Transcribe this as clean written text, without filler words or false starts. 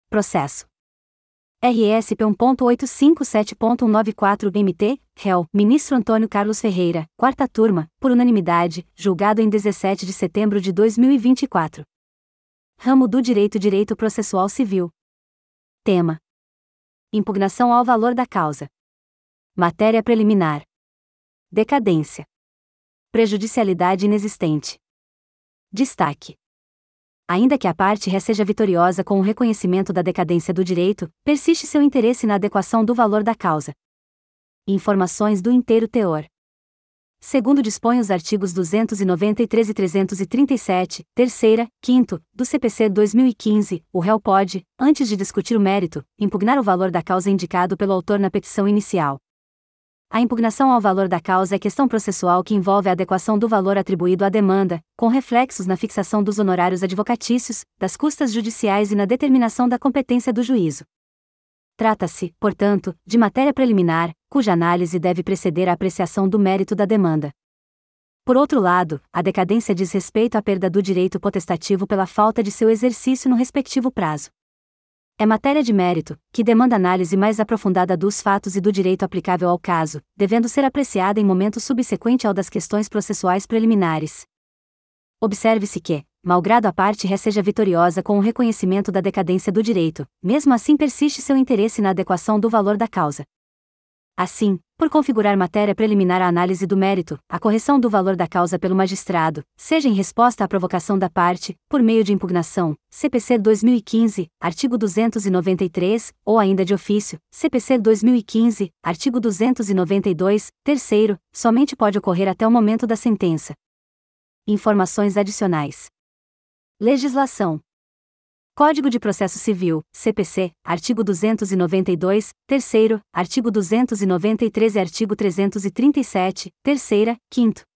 Processo. RSP 1.857.194-MT, réu, ministro Antônio Carlos Ferreira, quarta turma, por unanimidade, julgado em 17 de setembro de 2024. Ramo do Direito Processual Civil. Tema: impugnação ao valor da causa. Matéria preliminar. Decadência. Prejudicialidade inexistente. Destaque: ainda que a parte ré seja vitoriosa com o reconhecimento da decadência do direito, persiste seu interesse na adequação do valor da causa. Informações do inteiro teor. Segundo dispõem os artigos 293 e 337, terceira, quinto, do CPC 2015, o réu pode, antes de discutir o mérito, impugnar o valor da causa indicado pelo autor na petição inicial. A impugnação ao valor da causa é questão processual que envolve a adequação do valor atribuído à demanda, com reflexos na fixação dos honorários advocatícios, das custas judiciais e na determinação da competência do juízo. Trata-se, portanto, de matéria preliminar, cuja análise deve preceder a apreciação do mérito da demanda. Por outro lado, a decadência diz respeito à perda do direito potestativo pela falta de seu exercício no respectivo prazo. É matéria de mérito, que demanda análise mais aprofundada dos fatos e do direito aplicável ao caso, devendo ser apreciada em momento subsequente ao das questões processuais preliminares. Observe-se que, malgrado a parte ré seja vitoriosa com o reconhecimento da decadência do direito, mesmo assim persiste seu interesse na adequação do valor da causa. Assim, por configurar matéria preliminar à análise do mérito, a correção do valor da causa pelo magistrado, seja em resposta à provocação da parte, por meio de impugnação, CPC 2015, artigo 293, ou ainda de ofício, CPC 2015, artigo 292, terceiro, somente pode ocorrer até o momento da sentença. Informações adicionais. Legislação. Código de Processo Civil, CPC, artigo 292, terceiro, artigo 293 e artigo 337, terceira, quinto.